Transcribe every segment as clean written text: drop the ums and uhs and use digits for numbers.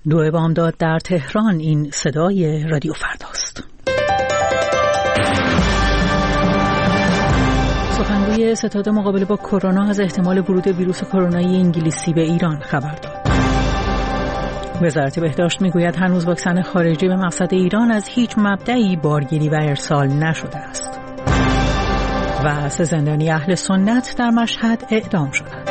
دو بامداد در تهران. این صدای رادیو فرداست. سخنگوی ستاد مقابله با کرونا از احتمال ورود ویروس کرونایی انگلیسی به ایران خبر داد. وزارت بهداشت میگوید هنوز واکسن خارجی به مقصد ایران از هیچ مبدئی بارگیری و ارسال نشده است. و 3 زندانی اهل سنت در مشهد اعدام شدند.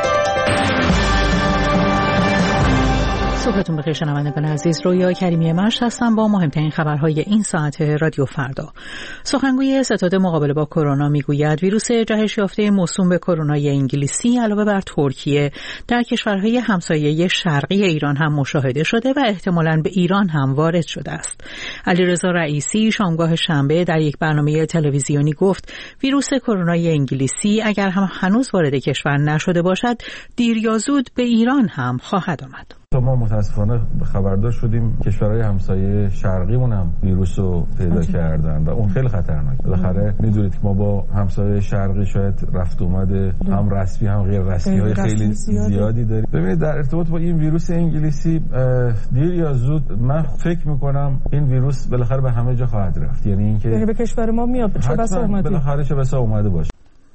صبحتون بخیر شنوندگان عزیز، رویا کریمی مشت هستم با مهمترین خبرهای این ساعت رادیو فردا. سخنگوی ستاد مقابله با کرونا میگوید ویروس جهش یافته موسوم به کرونای انگلیسی علاوه بر ترکیه در کشورهای همسایه شرقی ایران هم مشاهده شده و احتمالاً به ایران هم وارد شده است. علیرضا رئیسی شامگاه شنبه در یک برنامه تلویزیونی گفت ویروس کرونای انگلیسی اگر هم هنوز وارد کشور نشده باشد دیر یا زود به ایران هم خواهد آمد. ما متاسفانه خبردار شدیم کشورهای همسایه شرقیمون هم ویروس رو پیدا کردن و اون خیلی خطرناکه. بالاخره میدونید که ما با همسایه شرقی شاید رفت اومده هم رسمی هم غیر رسمی های خیلی زیادی داریم. ببینید در ارتباط با این ویروس انگلیسی دیر یا زود من فکر میکنم این ویروس بالاخره به همه جا خواهد رفت، یعنی اینکه به کشور ما میاد، چه بسا اومده، بالاخره چه بسا اومده باشه.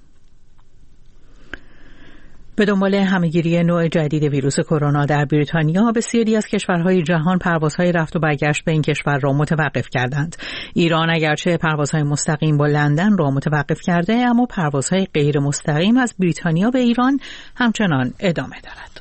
به دنبال همه‌گیری نوع جدید ویروس کرونا در بریتانیا بسیاری از کشورهای جهان پروازهای رفت و برگشت به این کشور را متوقف کردند. ایران اگرچه پروازهای مستقیم با لندن را متوقف کرده، اما پروازهای غیر مستقیم از بریتانیا به ایران همچنان ادامه دارد.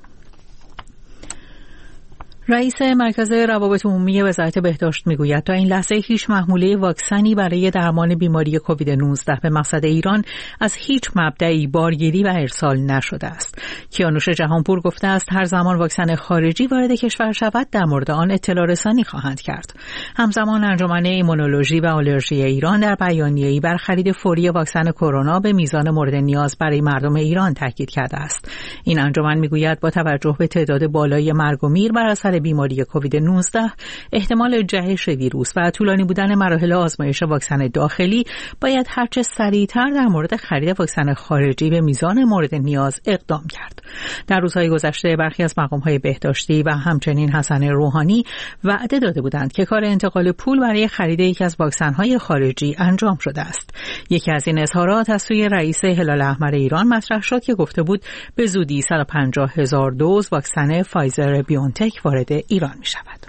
رئیس مرکز روابط عمومی وزارت بهداشت میگوید تا این لحظه هیچ محموله واکسنی برای درمان بیماری کووید 19 به مقصد ایران از هیچ مبدئی بارگیری و ارسال نشده است. کیانوش جهانپور گفته است هر زمان واکسن خارجی وارد کشور شود در مورد آن اطلاع رسانی خواهند کرد. همزمان انجمن ایمونولوژی و آلرژی ایران در بیانیه‌ای بر خرید فوری واکسن کرونا به میزان مورد نیاز برای مردم ایران تاکید کرده است. این انجمن میگوید با توجه به تعداد بالای مرگ و میر بر اثر بیماری کووید 19 احتمال جهش ویروس و طولانی بودن مراحل آزمایش واکسن داخلی باید هرچه سریعتر در مورد خرید واکسن خارجی به میزان مورد نیاز اقدام کرد. در روزهای گذشته برخی از مقام‌های بهداشتی و همچنین حسن روحانی وعده داده بودند که کار انتقال پول برای خرید یکی از واکسن‌های خارجی انجام شده است. یکی از این اظهارات از سوی رئیس هلال احمر ایران مطرح شد که گفته بود به زودی 150,000 دوز واکسن فایزر بیونتک وارد ایران می شود.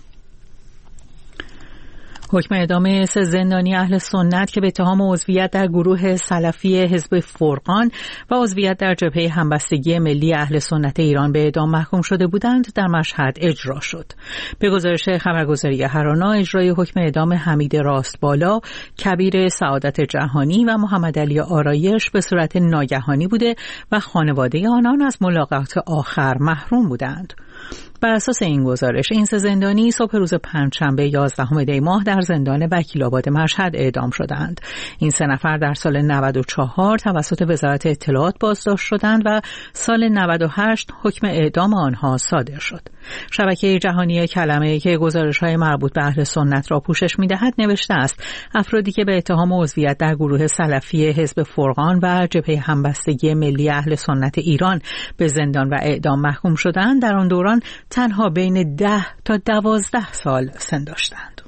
حکم اعدام 3 زندانی اهل سنت که به اتهام عضویت در گروه سلفی حزب فرقان و عضویت در جبهه همبستگی ملی اهل سنت ایران به اعدام محکوم شده بودند در مشهد اجرا شد. به گزارش خبرگزاری هرانا اجرای حکم اعدام حمید راستبالا، کبیر سعادت جهانی و محمد علی آرایش به صورت ناگهانی بوده و خانواده آنان از ملاقات آخر محروم بودند. بر اساس این گزارش این 3 زندانی صبح روز پنجشنبه 11 دی ماه در زندان وکیل‌آباد مشهد اعدام شدند. این 3 نفر در سال 94 توسط وزارت اطلاعات بازداشت شدند و سال 98 حکم اعدام آنها صادر شد. شبکه جهانی کلمه که گزارش‌های مربوط به اهل سنت را پوشش می‌دهد نوشته است افرادی که به اتهام عضویت در گروه سلفی حزب فرقان و جبهه همبستگی ملی اهل سنت ایران به زندان و اعدام محکوم شدند در آن دوران تنها بین 10 تا 12 سال سن داشتند.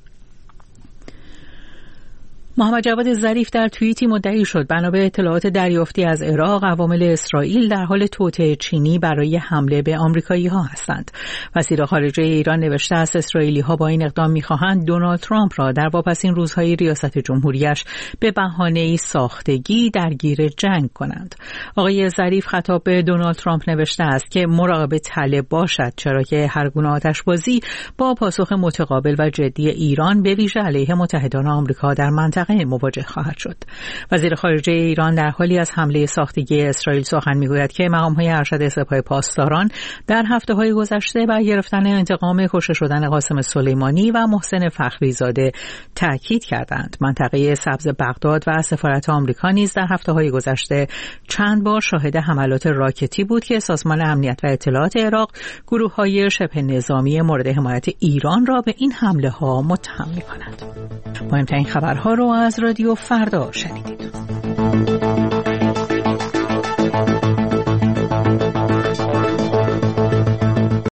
محمد جواد ظریف در توییتی مدعی شد بنا به اطلاعات دریافتی از عراق عوامل اسرائیل در حال توطئه چینی برای حمله به آمریکایی‌ها هستند. وزیر خارجه ایران نوشته است اسرائیلی‌ها با این اقدام می‌خواهند دونالد ترامپ را در واپسین روزهای ریاست جمهوریش به بهانه‌ای ساختگی درگیر جنگ کنند. آقای ظریف خطاب به دونالد ترامپ نوشته است که مراقب طلب باشد چرا که هر گونه آتش‌بازی با پاسخ متقابل و جدی ایران به ویژه علیه متحدان آمریکا در منطقه مواجه خواهد شد. وزیر خارجه ایران در حالی از حمله ساختگی اسرائیل سخن میگوید که مقام‌های ارشد سپاه پاسداران در هفته‌های گذشته بر گرفتن انتقام کشته شدن قاسم سلیمانی و محسن فخریزاده تاکید کردند. منطقه سبز بغداد و سفارت آمریکا نیز در هفته‌های گذشته چند بار شاهد حملات راکتی بود که سازمان امنیت و اطلاعات عراق گروه‌های شبه نظامی مورد حمایت ایران را به این حمله‌ها متهم می‌کنند. مهمترین خبرها رو از رادیو فردا شنیدید.